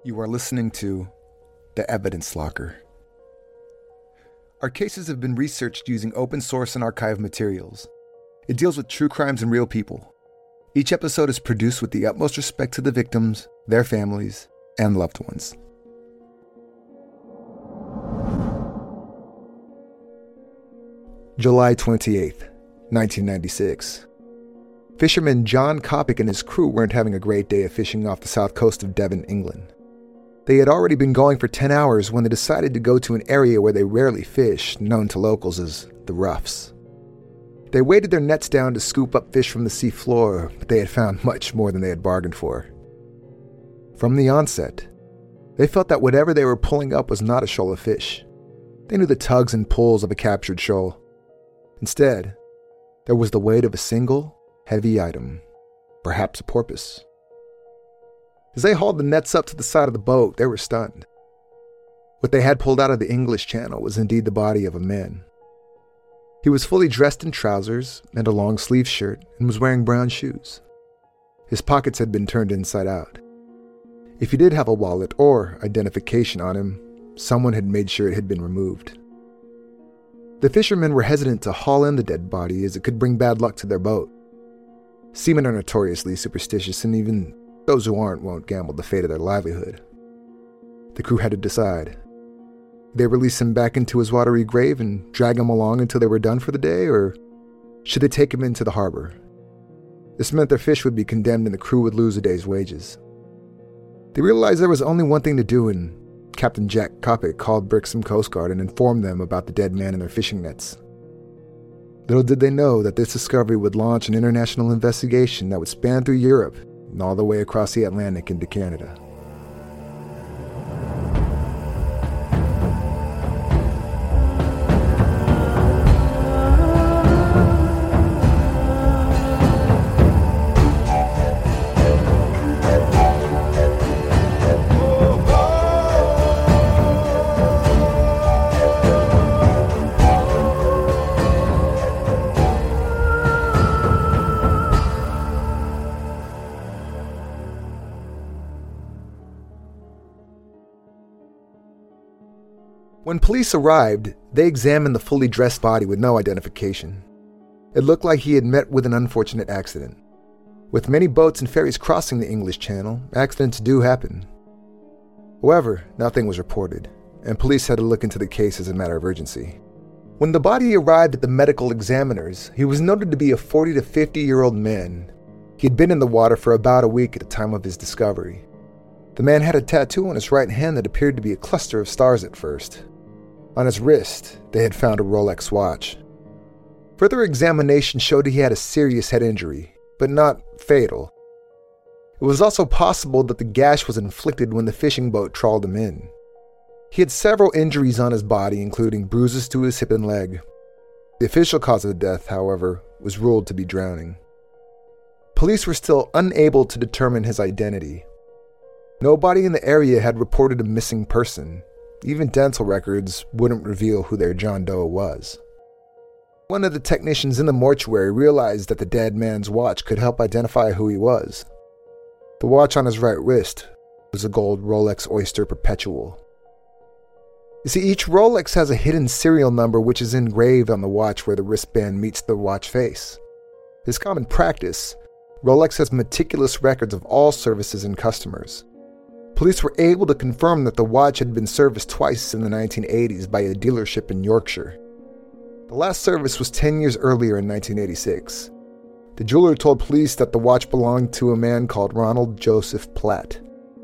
You are listening to The Evidence Locker. Our cases have been researched using open source and archive materials. It deals with true crimes and real people. Each episode is produced with the utmost respect to the victims, their families, and loved ones. July 28th, 1996. Fisherman John Coppock and his crew weren't having a great day of fishing off the south coast of Devon, England. They had already been going for 10 hours when they decided to go to an area where they rarely fish, known to locals as the Roughs. They weighted their nets down to scoop up fish from the sea floor, but they had found much more than they had bargained for. From the onset, they felt that whatever they were pulling up was not a shoal of fish. They knew the tugs and pulls of a captured shoal. Instead, there was the weight of a single, heavy item, perhaps a porpoise. As they hauled the nets up to the side of the boat, they were stunned. What they had pulled out of the English Channel was indeed the body of a man. He was fully dressed in trousers and a long-sleeved shirt and was wearing brown shoes. His pockets had been turned inside out. If he did have a wallet or identification on him, someone had made sure it had been removed. The fishermen were hesitant to haul in the dead body as it could bring bad luck to their boat. Seamen are notoriously superstitious, and even those who aren't won't gamble the fate of their livelihood. The crew had to decide. They release him back into his watery grave and drag him along until they were done for the day, or should they take him into the harbor? This meant their fish would be condemned and the crew would lose a day's wages. They realized there was only one thing to do, and Captain Jack Coppock called Brixham Coast Guard and informed them about the dead man and their fishing nets. Little did they know that this discovery would launch an international investigation that would span through Europe and all the way across the Atlantic into Canada. When police arrived, they examined the fully dressed body with no identification. It looked like he had met with an unfortunate accident. With many boats and ferries crossing the English Channel, accidents do happen. However, nothing was reported, and police had to look into the case as a matter of urgency. When the body arrived at the medical examiner's, he was noted to be a 40 to 50-year-old man. He had been in the water for about a week at the time of his discovery. The man had a tattoo on his right hand that appeared to be a cluster of stars at first. On his wrist, they had found a Rolex watch. Further examination showed he had a serious head injury, but not fatal. It was also possible that the gash was inflicted when the fishing boat trawled him in. He had several injuries on his body, including bruises to his hip and leg. The official cause of death, however, was ruled to be drowning. Police were still unable to determine his identity. Nobody in the area had reported a missing person. Even dental records wouldn't reveal who their John Doe was. One of the technicians in the mortuary realized that the dead man's watch could help identify who he was. The watch on his right wrist was a gold Rolex Oyster Perpetual. You see, each Rolex has a hidden serial number which is engraved on the watch where the wristband meets the watch face. As common practice, Rolex has meticulous records of all services and customers. Police were able to confirm that the watch had been serviced twice in the 1980s by a dealership in Yorkshire. The last service was 10 years earlier in 1986. The jeweler told police that the watch belonged to a man called Ronald Joseph Platt.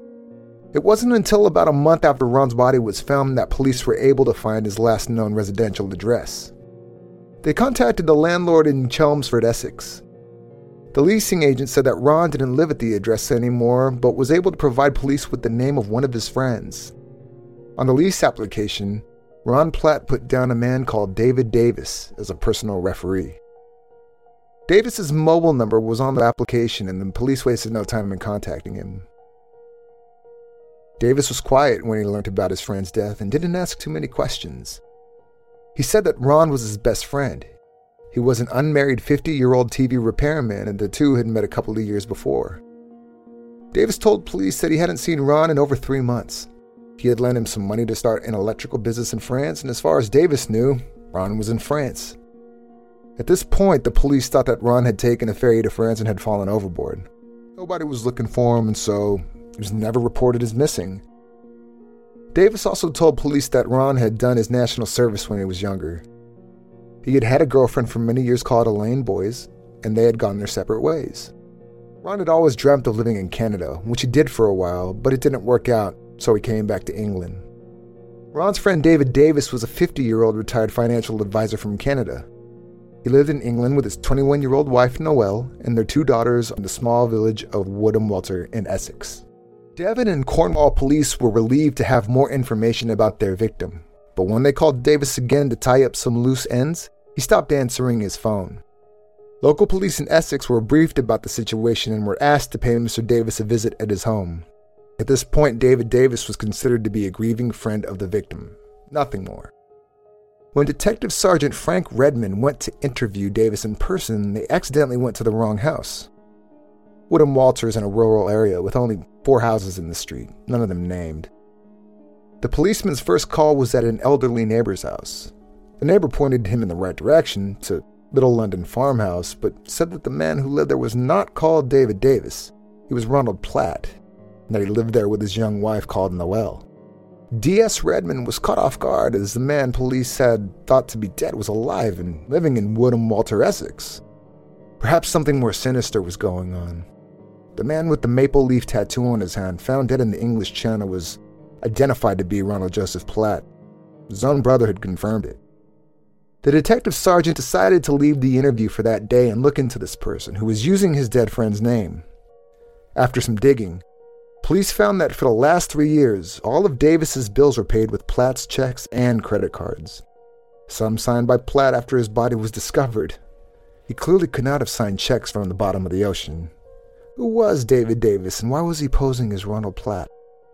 It wasn't until about a month after Ron's body was found that police were able to find his last known residential address. They contacted the landlord in Chelmsford, Essex. The leasing agent said that Ron didn't live at the address anymore, but was able to provide police with the name of one of his friends. On the lease application, Ron Platt put down a man called David Davis as a personal referee. Davis's mobile number was on the application, and the police wasted no time in contacting him. Davis was quiet when he learned about his friend's death and didn't ask too many questions. He said that Ron was his best friend. He was an unmarried 50-year-old TV repairman, and the two had met a couple of years before. Davis told police that he hadn't seen Ron in over 3 months. He had lent him some money to start an electrical business in France, and as far as Davis knew, Ron was in France. At this point, the police thought that Ron had taken a ferry to France and had fallen overboard. Nobody was looking for him, and so he was never reported as missing. Davis also told police that Ron had done his national service when he was younger. He had had a girlfriend for many years called Elaine Boys, and they had gone their separate ways. Ron had always dreamt of living in Canada, which he did for a while, but it didn't work out, so he came back to England. Ron's friend David Davis was a 50-year-old retired financial advisor from Canada. He lived in England with his 21-year-old wife Noelle and their 2 daughters in the small village of Woodham Walter in Essex. Devon and Cornwall police were relieved to have more information about their victim, but when they called Davis again to tie up some loose ends, he stopped answering his phone. Local police in Essex were briefed about the situation and were asked to pay Mr. Davis a visit at his home. At this point, David Davis was considered to be a grieving friend of the victim, nothing more. When Detective Sergeant Frank Redmond went to interview Davis in person, they accidentally went to the wrong house. Woodham Walter is in a rural area with only 4 houses in the street, none of them named. The policeman's first call was at an elderly neighbor's house. The neighbor pointed him in the right direction, to Little London Farmhouse, but said that the man who lived there was not called David Davis. He was Ronald Platt, and that he lived there with his young wife called Noelle. D.S. Redmond was caught off guard as the man police had thought to be dead was alive and living in Woodham Walter, Essex. Perhaps something more sinister was going on. The man with the maple leaf tattoo on his hand found dead in the English Channel was identified to be Ronald Joseph Platt. His own brother had confirmed it. The detective sergeant decided to leave the interview for that day and look into this person who was using his dead friend's name. After some digging, police found that for the last 3 years, all of Davis's bills were paid with Platt's checks and credit cards. Some signed by Platt after his body was discovered. He clearly could not have signed checks from the bottom of the ocean. Who was David Davis, and why was he posing as Ronald Platt?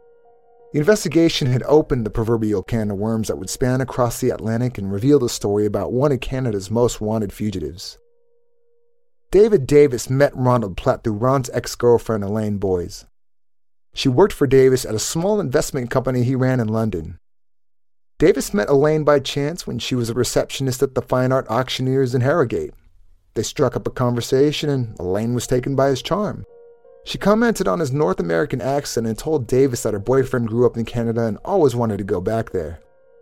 The investigation had opened the proverbial can of worms that would span across the Atlantic and reveal the story about one of Canada's most wanted fugitives. David Davis met Ronald Platt through Ron's ex-girlfriend Elaine Boys. She worked for Davis at a small investment company he ran in London. Davis met Elaine by chance when she was a receptionist at the Fine Art Auctioneers in Harrogate. They struck up a conversation and Elaine was taken by his charm. She commented on his North American accent and told Davis that her boyfriend grew up in Canada and always wanted to go back there.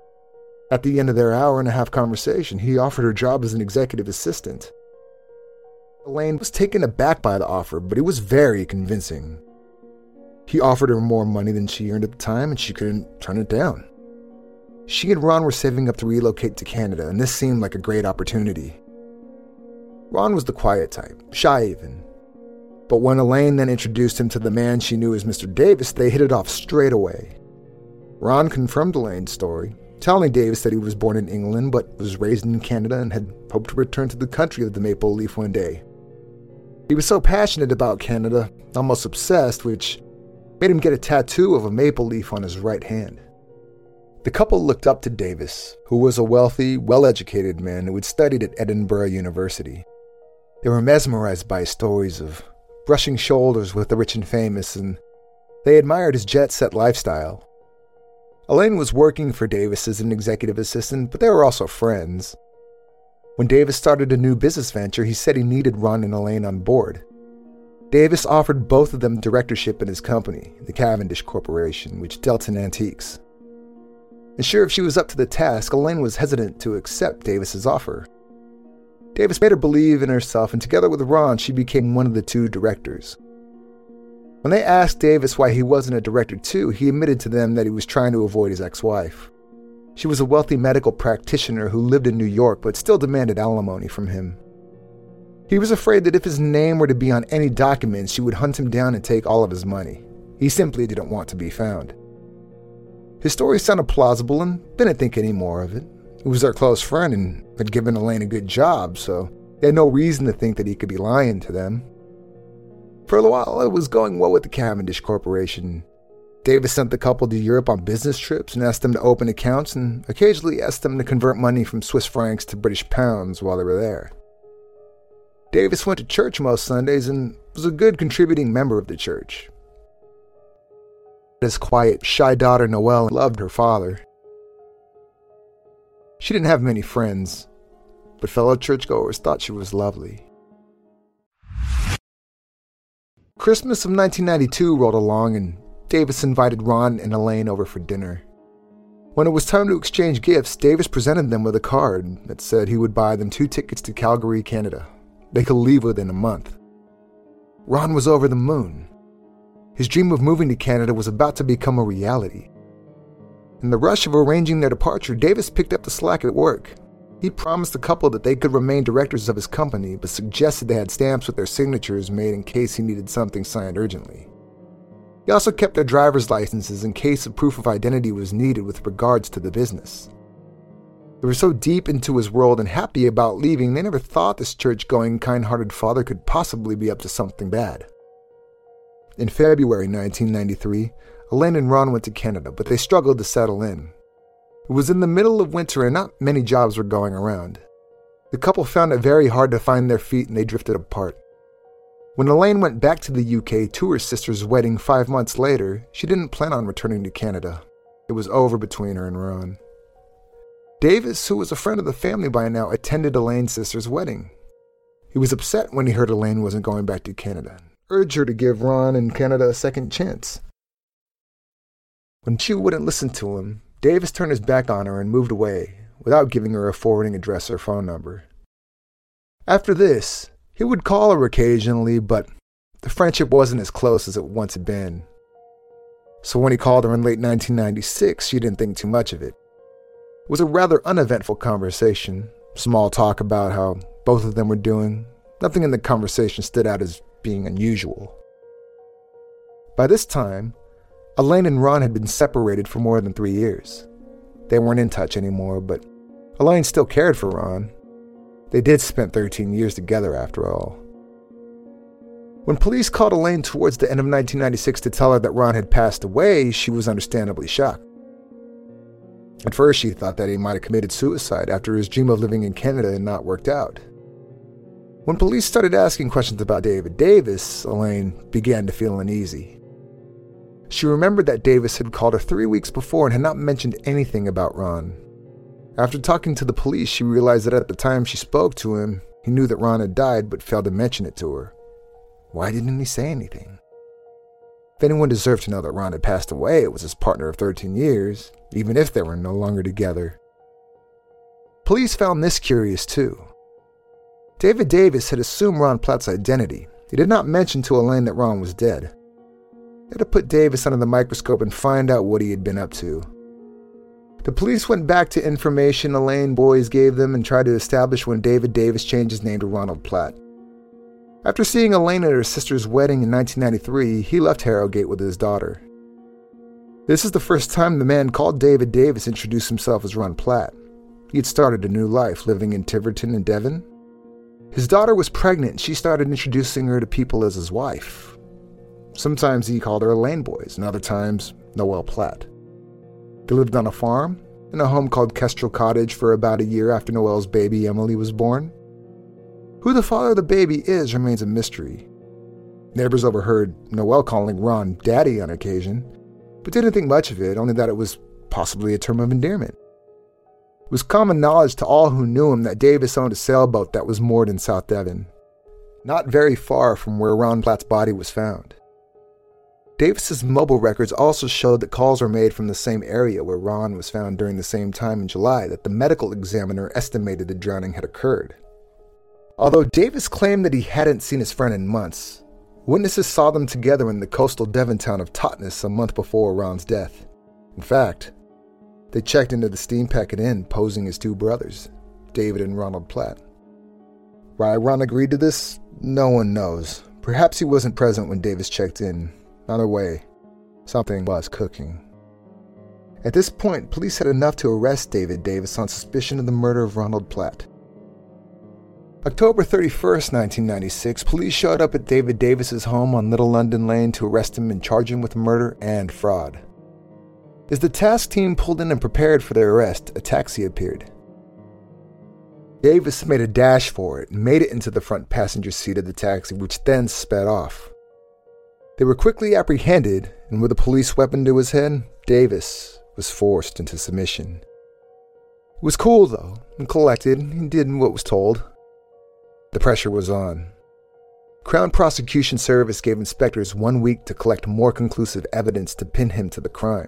At the end of their hour-and-a-half conversation, he offered her a job as an executive assistant. Elaine was taken aback by the offer, but it was very convincing. He offered her more money than she earned at the time, and she couldn't turn it down. She and Ron were saving up to relocate to Canada, and this seemed like a great opportunity. Ron was the quiet type, shy even. But when Elaine then introduced him to the man she knew as Mr. Davis, they hit it off straight away. Ron confirmed Elaine's story, telling Davis that he was born in England but was raised in Canada and had hoped to return to the country of the maple leaf one day. He was so passionate about Canada, almost obsessed, which made him get a tattoo of a maple leaf on his right hand. The couple looked up to Davis, who was a wealthy, well-educated man who had studied at Edinburgh University. They were mesmerized by his stories of brushing shoulders with the rich and famous, and they admired his jet-set lifestyle. Elaine was working for Davis as an executive assistant, but they were also friends. When Davis started a new business venture, he said he needed Ron and Elaine on board. Davis offered both of them directorship in his company, the Cavendish Corporation, which dealt in antiques. And sure, if she was up to the task, Elaine was hesitant to accept Davis's offer. Davis made her believe in herself, and together with Ron, she became one of the 2 directors. When they asked Davis why he wasn't a director too, he admitted to them that he was trying to avoid his ex-wife. She was a wealthy medical practitioner who lived in New York but still demanded alimony from him. He was afraid that if his name were to be on any documents, she would hunt him down and take all of his money. He simply didn't want to be found. His story sounded plausible and didn't think any more of it. He was their close friend and had given Elaine a good job, so they had no reason to think that he could be lying to them. For a while, it was going well with the Cavendish Corporation. Davis sent the couple to Europe on business trips and asked them to open accounts and occasionally asked them to convert money from Swiss francs to British pounds while they were there. Davis went to church most Sundays and was a good contributing member of the church. His quiet, shy daughter Noelle loved her father. She didn't have many friends, but fellow churchgoers thought she was lovely. Christmas of 1992 rolled along, and Davis invited Ron and Elaine over for dinner. When it was time to exchange gifts, Davis presented them with a card that said he would buy them 2 tickets to Calgary, Canada. They could leave within a month. Ron was over the moon. His dream of moving to Canada was about to become a reality. In the rush of arranging their departure, Davis picked up the slack at work. He promised the couple that they could remain directors of his company, but suggested they had stamps with their signatures made in case he needed something signed urgently. He also kept their driver's licenses in case a proof of identity was needed with regards to the business. They were so deep into his world and happy about leaving, they never thought this church-going, kind-hearted father could possibly be up to something bad. In February 1993, Elaine and Ron went to Canada, but they struggled to settle in. It was in the middle of winter and not many jobs were going around. The couple found it very hard to find their feet and they drifted apart. When Elaine went back to the UK to her sister's wedding 5 months later, she didn't plan on returning to Canada. It was over between her and Ron. Davis, who was a friend of the family by now, attended Elaine's sister's wedding. He was upset when he heard Elaine wasn't going back to Canada, urged her to give Ron and Canada a second chance. When she wouldn't listen to him, Davis turned his back on her and moved away, without giving her a forwarding address or phone number. After this, he would call her occasionally, but the friendship wasn't as close as it once had been. So when he called her in late 1996, she didn't think too much of it. It was a rather uneventful conversation, small talk about how both of them were doing. Nothing in the conversation stood out as being unusual. By this time, Elaine and Ron had been separated for more than 3 years. They weren't in touch anymore, but Elaine still cared for Ron. They did spend 13 years together after all. When police called Elaine towards the end of 1996 to tell her that Ron had passed away, she was understandably shocked. At first, she thought that he might have committed suicide after his dream of living in Canada had not worked out. When police started asking questions about David Davis, Elaine began to feel uneasy. She remembered that Davis had called her 3 weeks before and had not mentioned anything about Ron. After talking to the police, she realized that at the time she spoke to him, he knew that Ron had died but failed to mention it to her. Why didn't he say anything? If anyone deserved to know that Ron had passed away, it was his partner of 13 years, even if they were no longer together. Police found this curious too. David Davis had assumed Ron Platt's identity. He did not mention to Elaine that Ron was dead. They had to put Davis under the microscope and find out what he had been up to. The police went back to information Elaine boys gave them and tried to establish when David Davis changed his name to Ronald Platt. After seeing Elaine at her sister's wedding in 1993, he left Harrogate with his daughter. This is the first time the man called David Davis introduced himself as Ron Platt. He had started a new life living in Tiverton in Devon. His daughter was pregnant and she started introducing her to people as his wife. Sometimes he called her Elaine Boys, and other times Noelle Platt. They lived on a farm, in a home called Kestrel Cottage for about a year after Noelle's baby Emily was born. Who the father of the baby is remains a mystery. Neighbors overheard Noelle calling Ron Daddy on occasion, but didn't think much of it, only that it was possibly a term of endearment. It was common knowledge to all who knew him that Davis owned a sailboat that was moored in South Devon, not very far from where Ron Platt's body was found. Davis's mobile records also showed that calls were made from the same area where Ron was found during the same time in July that the medical examiner estimated the drowning had occurred. Although Davis claimed that he hadn't seen his friend in months, witnesses saw them together in the coastal Devon town of Totnes a month before Ron's death. In fact, they checked into the steam packet inn posing as two brothers, David and Ronald Platt. Why Ron agreed to this, no one knows. Perhaps he wasn't present when Davis checked in. Either way, something was cooking. At this point, police had enough to arrest David Davis on suspicion of the murder of Ronald Platt. October 31st, 1996, police showed up at David Davis's home on Little London Lane to arrest him and charge him with murder and fraud. As the task team pulled in and prepared for their arrest, a taxi appeared. Davis made a dash for it and made it into the front passenger seat of the taxi, which then sped off. They were quickly apprehended, and with a police weapon to his head, Davis was forced into submission. He was cool, though, and collected. He did what was told. The pressure was on. Crown Prosecution Service gave inspectors 1 week to collect more conclusive evidence to pin him to the crime.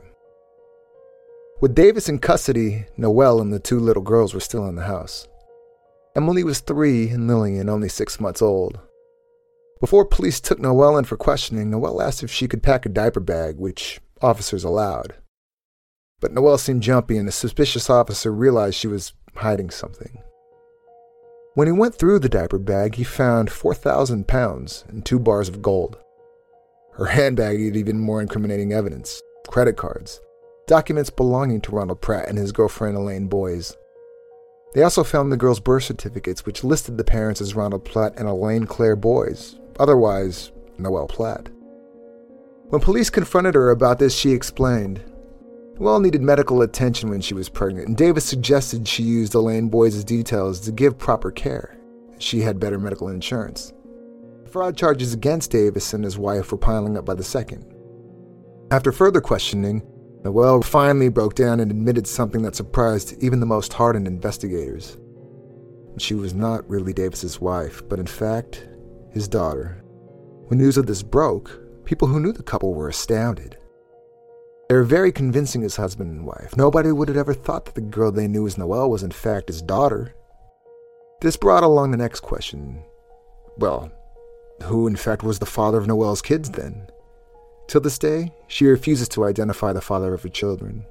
With Davis in custody, Noelle and the 2 little girls were still in the house. Emily was 3 and Lillian only 6 months old. Before police took Noelle in for questioning, Noelle asked if she could pack a diaper bag, which officers allowed. But Noelle seemed jumpy, and the suspicious officer realized she was hiding something. When he went through the diaper bag, he found 4,000 pounds and 2 bars of gold. Her handbag had even more incriminating evidence: credit cards, documents belonging to Ronald Pratt and his girlfriend Elaine Boyes. They also found the girls' birth certificates, which listed the parents as Ronald Platt and Elaine Claire Boyes, otherwise Noelle Platt. When police confronted her about this, she explained. Noelle needed medical attention when she was pregnant, and Davis suggested she used Elaine Boyes' details to give proper care. She had better medical insurance. Fraud charges against Davis and his wife were piling up by the second. After further questioning, Noelle finally broke down and admitted something that surprised even the most hardened investigators. She was not really Davis's wife, but in fact, his daughter. When news of this broke, people who knew the couple were astounded. They were very convincing as husband and wife. Nobody would have ever thought that the girl they knew as Noelle was in fact his daughter. This brought along the next question. Well, who in fact was the father of Noelle's kids then? Till this day, she refuses to identify the father of her children.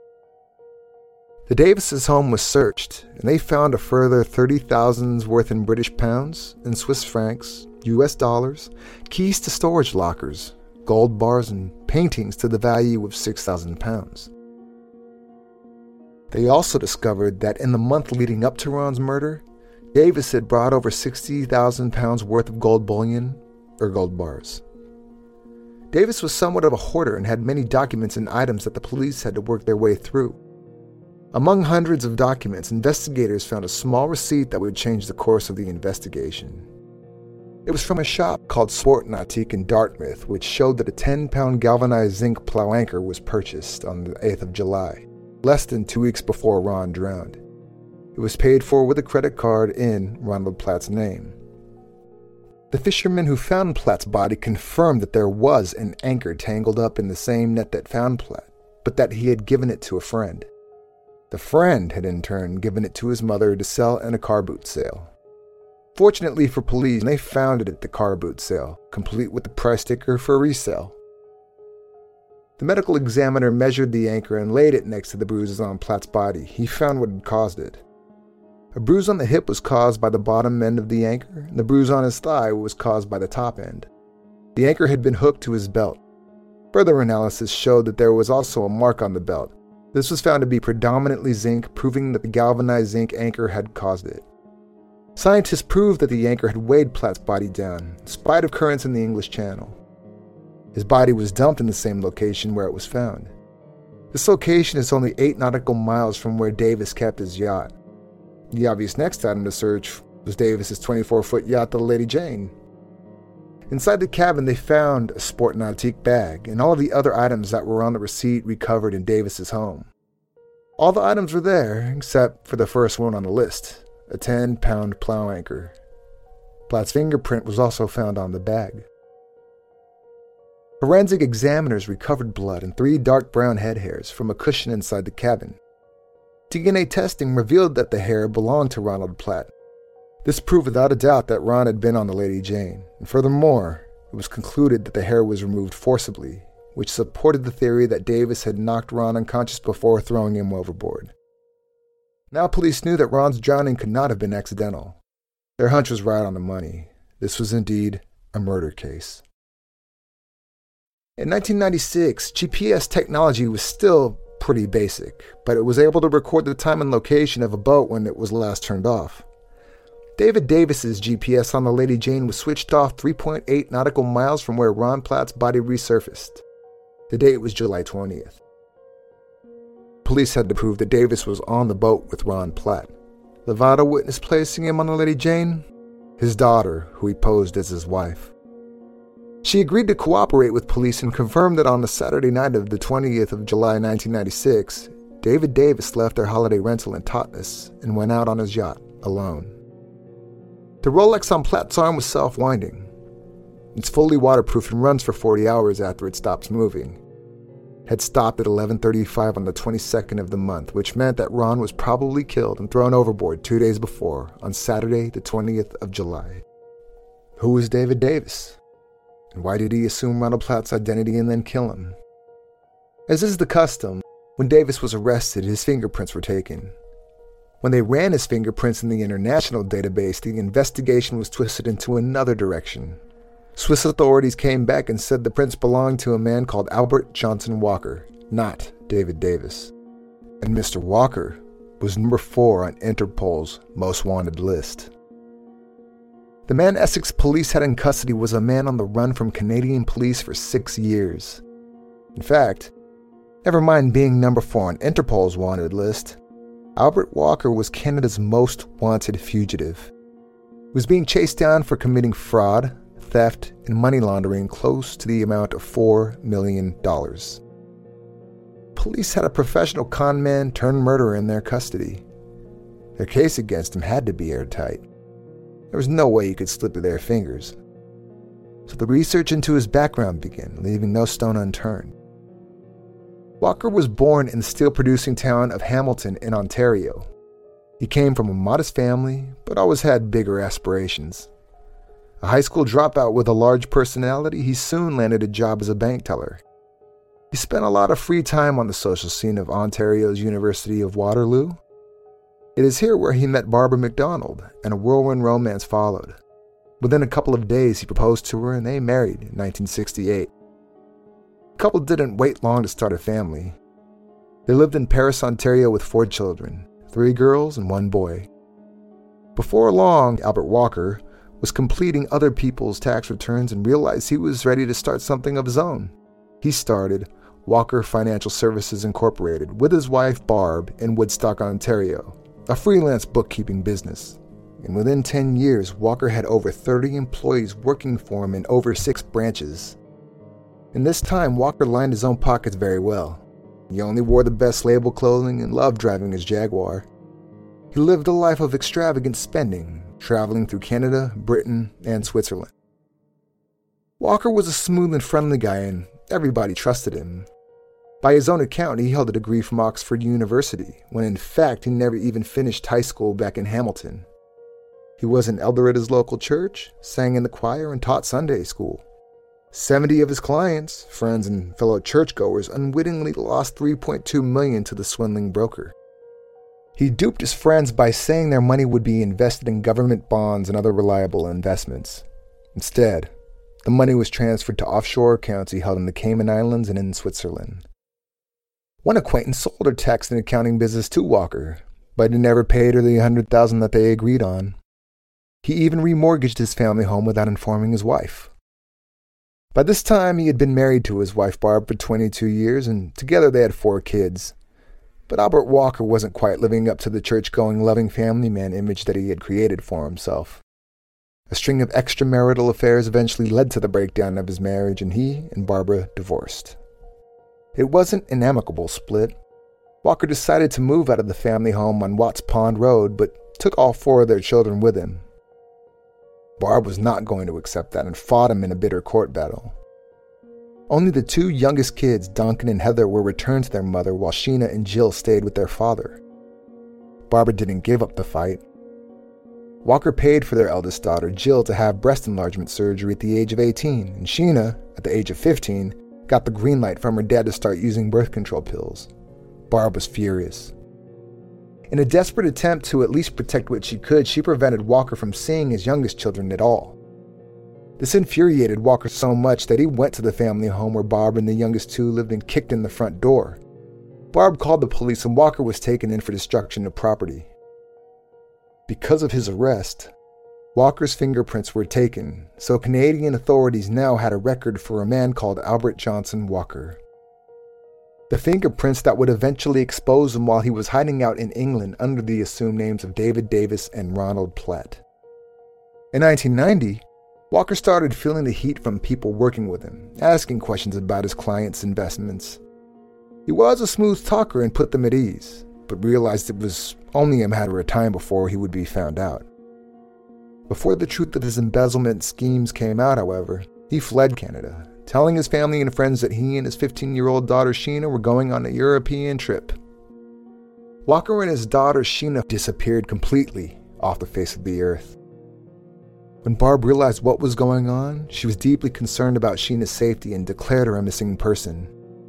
The Davises' home was searched, and they found a further 30,000's worth in British pounds, in Swiss francs, US dollars, keys to storage lockers, gold bars, and paintings to the value of 6,000 pounds. They also discovered that in the month leading up to Ron's murder, Davis had brought over 60,000 pounds worth of gold bullion, or gold bars. Davis was somewhat of a hoarder and had many documents and items that the police had to work their way through. Among hundreds of documents, investigators found a small receipt that would change the course of the investigation. It was from a shop called Sport Nautique in Dartmouth, which showed that a 10-pound galvanized zinc plow anchor was purchased on the 8th of July, less than 2 weeks before Ron drowned. It was paid for with a credit card in Ronald Platt's name. The fisherman who found Platt's body confirmed that there was an anchor tangled up in the same net that found Platt, but that he had given it to a friend. The friend had in turn given it to his mother to sell in a car boot sale. Fortunately for police, they found it at the car boot sale, complete with the price sticker for resale. The medical examiner measured the anchor and laid it next to the bruises on Platt's body. He found what had caused it. A bruise on the hip was caused by the bottom end of the anchor, and the bruise on his thigh was caused by the top end. The anchor had been hooked to his belt. Further analysis showed that there was also a mark on the belt. This was found to be predominantly zinc, proving that the galvanized zinc anchor had caused it. Scientists proved that the anchor had weighed Platt's body down, in spite of currents in the English Channel. His body was dumped in the same location where it was found. This location is only 8 nautical miles from where Davis kept his yacht. The obvious next item to search was Davis's 24-foot yacht, the Lady Jane. Inside the cabin, they found a Sport Nautique bag and all of the other items that were on the receipt recovered in Davis's home. All the items were there, except for the first one on the list, a 10-pound plow anchor. Platt's fingerprint was also found on the bag. Forensic examiners recovered blood and 3 dark brown head hairs from a cushion inside the cabin. DNA testing revealed that the hair belonged to Ronald Platt. This proved without a doubt that Ron had been on the Lady Jane, and furthermore, it was concluded that the hair was removed forcibly, which supported the theory that Davis had knocked Ron unconscious before throwing him overboard. Now police knew that Ron's drowning could not have been accidental. Their hunch was right on the money. This was indeed a murder case. In 1996, GPS technology was still pretty basic, but it was able to record the time and location of a boat when it was last turned off. David Davis's GPS on the Lady Jane was switched off 3.8 nautical miles from where Ron Platt's body resurfaced. The date was July 20th. Police had to prove that Davis was on the boat with Ron Platt. The vital witness placing him on the Lady Jane? His daughter, who he posed as his wife. She agreed to cooperate with police and confirmed that on the Saturday night of the 20th of July 1996, David Davis left their holiday rental in Totnes and went out on his yacht alone. The Rolex on Platt's arm was self-winding. It's fully waterproof and runs for 40 hours after it stops moving. It had stopped at 11:35 on the 22nd of the month, which meant that Ron was probably killed and thrown overboard 2 days before, on Saturday the 20th of July. Who was David Davis? And why did he assume Ronald Platt's identity and then kill him? As is the custom, when Davis was arrested, his fingerprints were taken. When they ran his fingerprints in the international database, the investigation was twisted into another direction. Swiss authorities came back and said the prints belonged to a man called Albert Johnson Walker, not David Davis. And Mr. Walker was number 4 on Interpol's most wanted list. The man Essex police had in custody was a man on the run from Canadian police for 6 years. In fact, never mind being number 4 on Interpol's wanted list, Albert Walker was Canada's most wanted fugitive. He was being chased down for committing fraud, theft, and money laundering close to the amount of $4 million. Police had a professional con man turned murderer in their custody. Their case against him had to be airtight. There was no way he could slip through their fingers. So the research into his background began, leaving no stone unturned. Walker was born in the steel-producing town of Hamilton in Ontario. He came from a modest family, but always had bigger aspirations. A high school dropout with a large personality, he soon landed a job as a bank teller. He spent a lot of free time on the social scene of Ontario's University of Waterloo. It is here where he met Barbara MacDonald, and a whirlwind romance followed. Within a couple of days, he proposed to her, and they married in 1968. The couple didn't wait long to start a family. They lived in Paris, Ontario with 4 children, 3 girls and 1 boy. Before long, Albert Walker was completing other people's tax returns and realized he was ready to start something of his own. He started Walker Financial Services Incorporated with his wife Barb in Woodstock, Ontario, a freelance bookkeeping business. And within 10 years, Walker had over 30 employees working for him in over 6 branches. In this time, Walker lined his own pockets very well. He only wore the best label clothing and loved driving his Jaguar. He lived a life of extravagant spending, traveling through Canada, Britain, and Switzerland. Walker was a smooth and friendly guy, and everybody trusted him. By his own account, he held a degree from Oxford University, when in fact he never even finished high school back in Hamilton. He was an elder at his local church, sang in the choir, and taught Sunday school. 70 of his clients, friends, and fellow churchgoers unwittingly lost $3.2 million to the swindling broker. He duped his friends by saying their money would be invested in government bonds and other reliable investments. Instead, the money was transferred to offshore accounts he held in the Cayman Islands and in Switzerland. One acquaintance sold her tax and accounting business to Walker, but he never paid her the $100,000 that they agreed on. He even remortgaged his family home without informing his wife. By this time, he had been married to his wife Barb for 22 years, and together they had 4 kids. But Albert Walker wasn't quite living up to the church-going, loving family man image that he had created for himself. A string of extramarital affairs eventually led to the breakdown of his marriage, and he and Barbara divorced. It wasn't an amicable split. Walker decided to move out of the family home on Watts Pond Road, but took all 4 of their children with him. Barb was not going to accept that and fought him in a bitter court battle. Only the 2 youngest kids, Duncan and Heather, were returned to their mother, while Sheena and Jill stayed with their father. Barbara didn't give up the fight. Walker paid for their eldest daughter, Jill, to have breast enlargement surgery at the age of 18, and Sheena, at the age of 15, got the green light from her dad to start using birth control pills. Barb was furious. In a desperate attempt to at least protect what she could, she prevented Walker from seeing his youngest children at all. This infuriated Walker so much that he went to the family home where Barb and the youngest 2 lived and kicked in the front door. Barb called the police and Walker was taken in for destruction of property. Because of his arrest, Walker's fingerprints were taken, so Canadian authorities now had a record for a man called Albert Johnson Walker. The fingerprints that would eventually expose him while he was hiding out in England under the assumed names of David Davis and Ronald Platt. In 1990, Walker started feeling the heat from people working with him, asking questions about his clients' investments. He was a smooth talker and put them at ease, but realized it was only a matter of time before he would be found out. Before the truth of his embezzlement schemes came out, however, he fled Canada, telling his family and friends that he and his 15-year-old daughter Sheena were going on a European trip. Walker and his daughter Sheena disappeared completely off the face of the earth. When Barb realized what was going on, she was deeply concerned about Sheena's safety and declared her a missing person.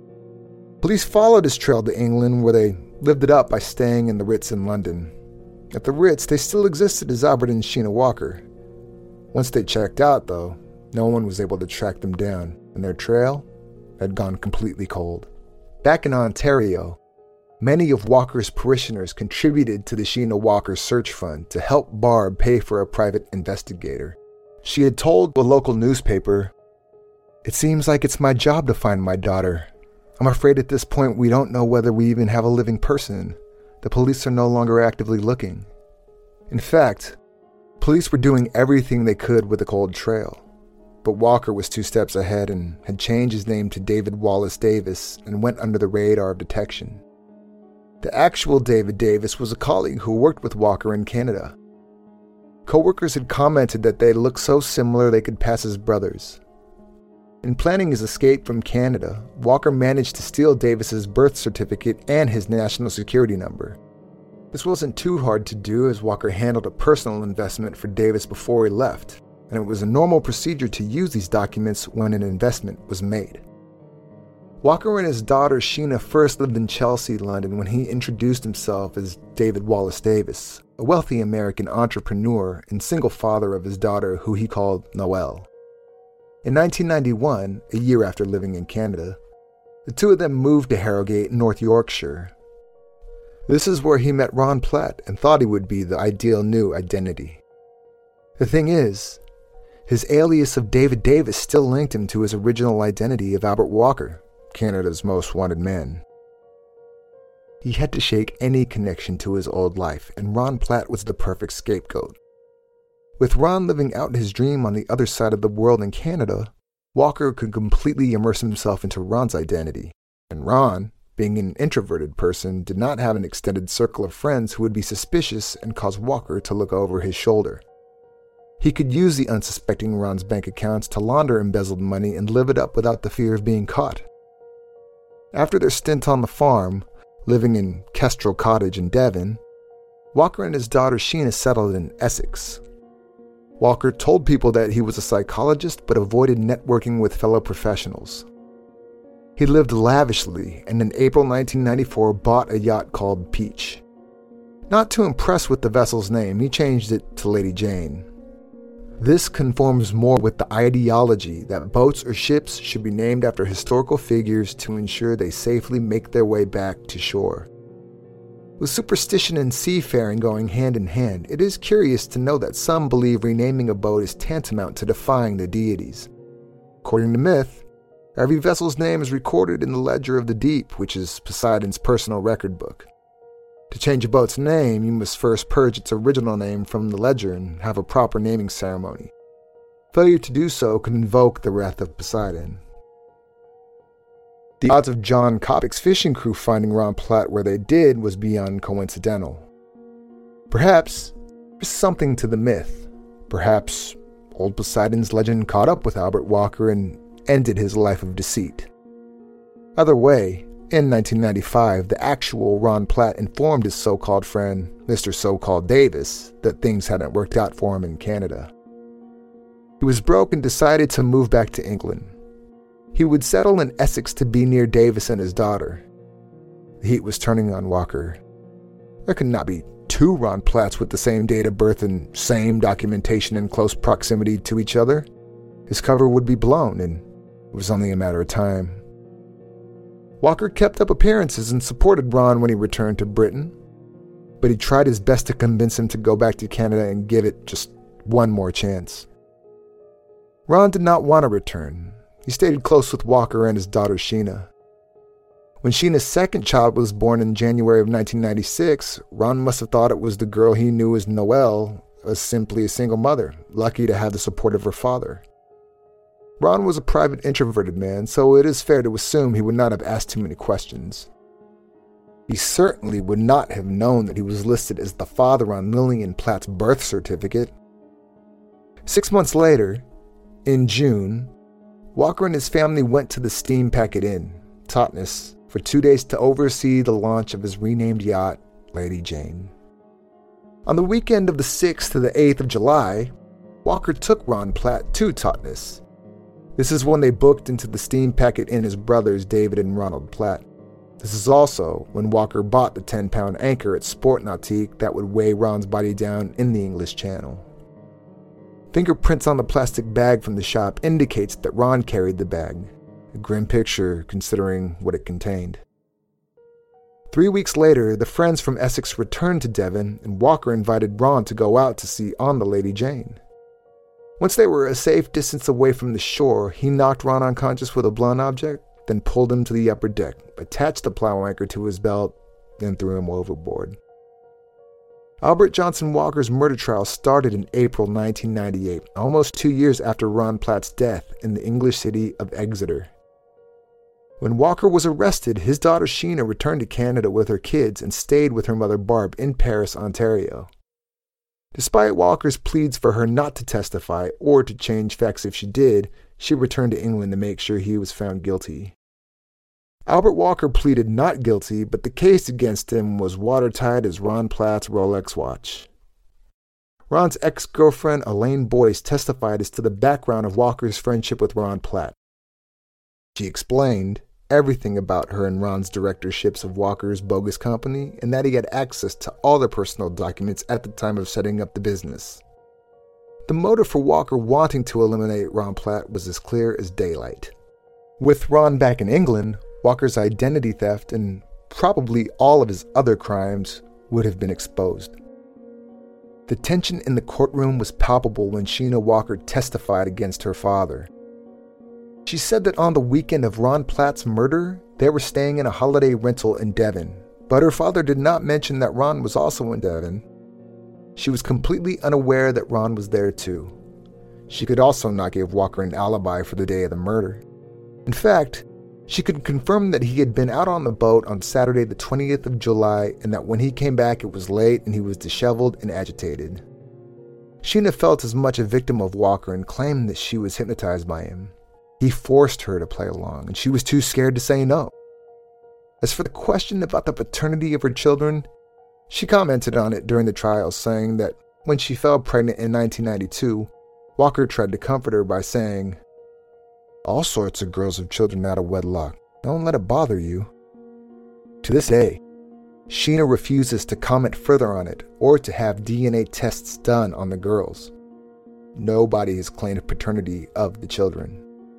Police followed his trail to England, where they lived it up by staying in the Ritz in London. At the Ritz, they still existed as Albert and Sheena Walker. Once they checked out, though, no one was able to track them down, and their trail had gone completely cold. Back in Ontario, many of Walker's parishioners contributed to the Sheena Walker Search Fund to help Barb pay for a private investigator. She had told a local newspaper, "It seems like it's my job to find my daughter. I'm afraid at this point we don't know whether we even have a living person. The police are no longer actively looking." In fact, police were doing everything they could with the cold trail. But Walker was 2 steps ahead and had changed his name to David Wallace Davis and went under the radar of detection. The actual David Davis was a colleague who worked with Walker in Canada. Co-workers had commented that they looked so similar they could pass as brothers. In planning his escape from Canada, Walker managed to steal Davis's birth certificate and his national security number. This wasn't too hard to do, as Walker handled a personal investment for Davis before he left, and it was a normal procedure to use these documents when an investment was made. Walker and his daughter Sheena first lived in Chelsea, London, when he introduced himself as David Wallace Davis, a wealthy American entrepreneur and single father of his daughter, who he called Noelle. In 1991, a year after living in Canada, the two of them moved to Harrogate, North Yorkshire. This is where he met Ron Platt and thought he would be the ideal new identity. The thing is, his alias of David Davis still linked him to his original identity of Albert Walker, Canada's most wanted man. He had to shake any connection to his old life, and Ron Platt was the perfect scapegoat. With Ron living out his dream on the other side of the world in Canada, Walker could completely immerse himself into Ron's identity, and Ron, being an introverted person, did not have an extended circle of friends who would be suspicious and cause Walker to look over his shoulder. He could use the unsuspecting Ron's bank accounts to launder embezzled money and live it up without the fear of being caught. After their stint on the farm, living in Kestrel Cottage in Devon, Walker and his daughter Sheena settled in Essex. Walker told people that he was a psychologist but avoided networking with fellow professionals. He lived lavishly and in April 1994 bought a yacht called Peach. Not too impressed with the vessel's name, he changed it to Lady Jane. This conforms more with the ideology that boats or ships should be named after historical figures to ensure they safely make their way back to shore. With superstition and seafaring going hand in hand, it is curious to know that some believe renaming a boat is tantamount to defying the deities. According to myth, every vessel's name is recorded in the Ledger of the Deep, which is Poseidon's personal record book. To change a boat's name, you must first purge its original name from the ledger and have a proper naming ceremony. Failure to do so could invoke the wrath of Poseidon. The odds of John Coppock's fishing crew finding Ron Platt where they did was beyond coincidental. Perhaps there's something to the myth. Perhaps old Poseidon's legend caught up with Albert Walker and ended his life of deceit. Either way, in 1995, the actual Ron Platt informed his so-called friend, Mr. So-called Davis, that things hadn't worked out for him in Canada. He was broke and decided to move back to England. He would settle in Essex to be near Davis and his daughter. The heat was turning on Walker. There could not be 2 Ron Platts with the same date of birth and same documentation in close proximity to each other. His cover would be blown, and it was only a matter of time. Walker kept up appearances and supported Ron when he returned to Britain, but he tried his best to convince him to go back to Canada and give it just one more chance. Ron did not want to return. He stayed close with Walker and his daughter Sheena. When Sheena's second child was born in January of 1996, Ron must have thought it was the girl he knew as Noelle, was simply a single mother, lucky to have the support of her father. Ron was a private, introverted man, so it is fair to assume he would not have asked too many questions. He certainly would not have known that he was listed as the father on Lillian Platt's birth certificate. 6 months later, in June, Walker and his family went to the Steam Packet Inn, Totnes, for 2 days to oversee the launch of his renamed yacht, Lady Jane. On the weekend of the 6th to the 8th of July, Walker took Ron Platt to Totnes. This is when they booked into the Steam Packet Inn as brothers David and Ronald Platt. This is also when Walker bought the 10-pound anchor at Sport Nautique that would weigh Ron's body down in the English Channel. Fingerprints on the plastic bag from the shop indicates that Ron carried the bag, a grim picture considering what it contained. 3 weeks later, the friends from Essex returned to Devon, and Walker invited Ron to go out to sea on the Lady Jane. Once they were a safe distance away from the shore, he knocked Ron unconscious with a blunt object, then pulled him to the upper deck, attached the plow anchor to his belt, then threw him overboard. Albert Johnson Walker's murder trial started in April 1998, almost 2 years after Ron Platt's death in the English city of Exeter. When Walker was arrested, his daughter Sheena returned to Canada with her kids and stayed with her mother Barb in Paris, Ontario. Despite Walker's pleas for her not to testify or to change facts if she did, she returned to England to make sure he was found guilty. Albert Walker pleaded not guilty, but the case against him was watertight as Ron Platt's Rolex watch. Ron's ex-girlfriend Elaine Boyce testified as to the background of Walker's friendship with Ron Platt. She explained everything about her and Ron's directorships of Walker's bogus company and that he had access to all their personal documents at the time of setting up the business. The motive for Walker wanting to eliminate Ron Platt was as clear as daylight. With Ron back in England, Walker's identity theft and probably all of his other crimes would have been exposed. The tension in the courtroom was palpable when Sheena Walker testified against her father. She said that on the weekend of Ron Platt's murder, they were staying in a holiday rental in Devon, but her father did not mention that Ron was also in Devon. She was completely unaware that Ron was there too. She could also not give Walker an alibi for the day of the murder. In fact, she could confirm that he had been out on the boat on Saturday the 20th of July and that when he came back it was late and he was disheveled and agitated. Sheena felt as much a victim of Walker and claimed that she was hypnotized by him. He forced her to play along, and she was too scared to say no. As for the question about the paternity of her children, she commented on it during the trial, saying that when she fell pregnant in 1992, Walker tried to comfort her by saying, "All sorts of girls have children out of wedlock. Don't let it bother you." To this day, Sheena refuses to comment further on it or to have DNA tests done on the girls. Nobody has claimed paternity of the children.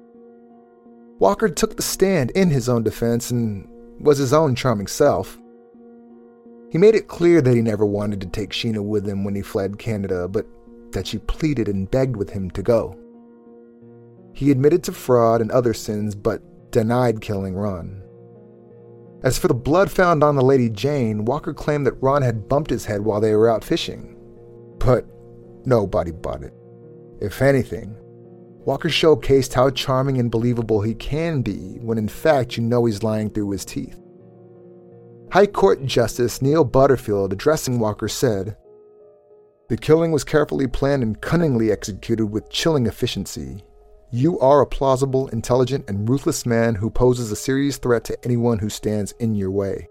Walker took the stand in his own defense and was his own charming self. He made it clear that he never wanted to take Sheena with him when he fled Canada, but that she pleaded and begged with him to go. He admitted to fraud and other sins, but denied killing Ron. As for the blood found on the Lady Jane, Walker claimed that Ron had bumped his head while they were out fishing. But nobody bought it. If anything, Walker showcased how charming and believable he can be when in fact you know he's lying through his teeth. High Court Justice Neil Butterfield, addressing Walker, said, "The killing was carefully planned and cunningly executed with chilling efficiency. You are a plausible, intelligent, and ruthless man who poses a serious threat to anyone who stands in your way."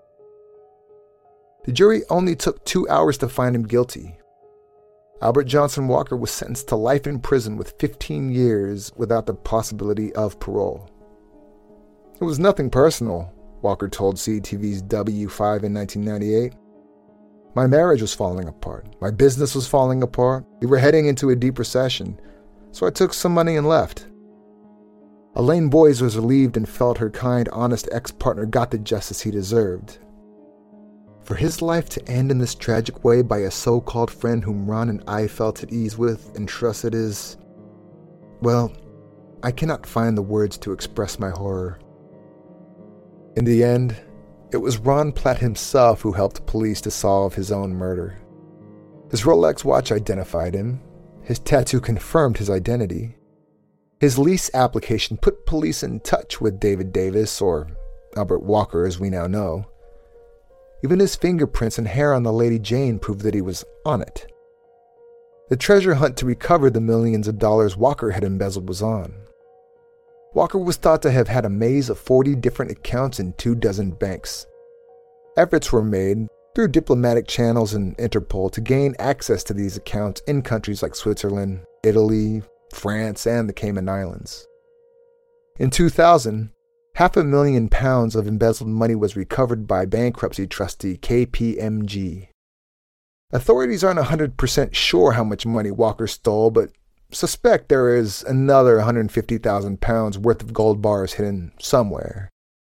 The jury only took 2 hours to find him guilty. Albert Johnson Walker was sentenced to life in prison with 15 years without the possibility of parole. It was nothing personal, Walker told CTV's W5 in 1998. My marriage was falling apart. My business was falling apart. We were heading into a deep recession, so I took some money and left. Elaine Boyce was relieved and felt her kind, honest ex-partner got the justice he deserved. For his life to end in this tragic way by a so-called friend whom Ron and I felt at ease with and trusted is... well, I cannot find the words to express my horror. In the end, it was Ron Platt himself who helped police to solve his own murder. His Rolex watch identified him. His tattoo confirmed his identity. His lease application put police in touch with David Davis, or Albert Walker as we now know. Even his fingerprints and hair on the Lady Jane proved that he was on it. The treasure hunt to recover the millions of dollars Walker had embezzled was on. Walker was thought to have had a maze of 40 different accounts in 24 banks. Efforts were made through diplomatic channels and Interpol to gain access to these accounts in countries like Switzerland, Italy, France, and the Cayman Islands. In 2000, £500,000 of embezzled money was recovered by bankruptcy trustee KPMG. Authorities aren't 100% sure how much money Walker stole, but suspect there is another £150,000 worth of gold bars hidden somewhere.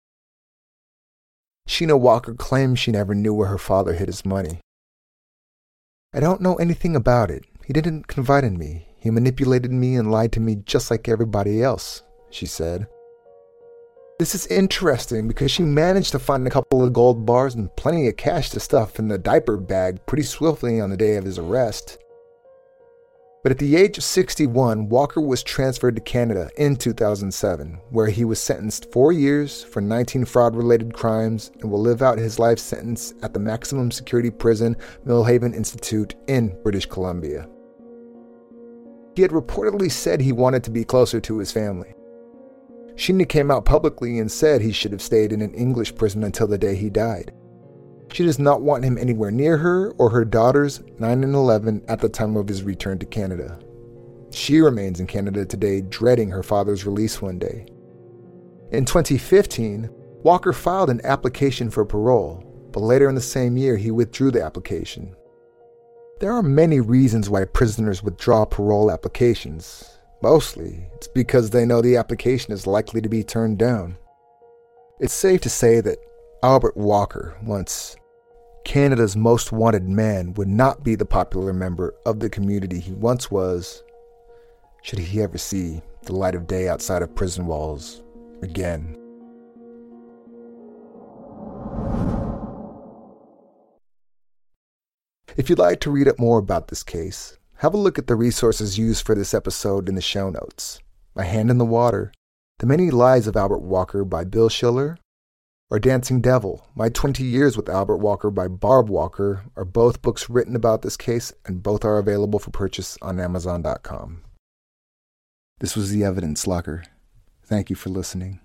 Sheena Walker claims she never knew where her father hid his money. "I don't know anything about it. He didn't confide in me. He manipulated me and lied to me just like everybody else," she said. This is interesting because she managed to find a couple of gold bars and plenty of cash to stuff in the diaper bag pretty swiftly on the day of his arrest. But at the age of 61, Walker was transferred to Canada in 2007, where he was sentenced 4 years for 19 fraud-related crimes and will live out his life sentence at the maximum security prison Millhaven Institute in British Columbia. He had reportedly said he wanted to be closer to his family. Sheena came out publicly and said he should have stayed in an English prison until the day he died. She does not want him anywhere near her or her daughters, 9 and 11, at the time of his return to Canada. She remains in Canada today, dreading her father's release one day. In 2015, Walker filed an application for parole, but later in the same year he withdrew the application. There are many reasons why prisoners withdraw parole applications. Mostly, it's because they know the application is likely to be turned down. It's safe to say that Albert Walker, once Canada's most wanted man, would not be the popular member of the community he once was, should he ever see the light of day outside of prison walls again. If you'd like to read up more about this case, have a look at the resources used for this episode in the show notes. A Hand in the Water, The Many Lies of Albert Walker by Bill Schiller, or Dancing Devil, My 20 Years with Albert Walker by Barb Walker are both books written about this case, and both are available for purchase on Amazon.com. This was The Evidence Locker. Thank you for listening.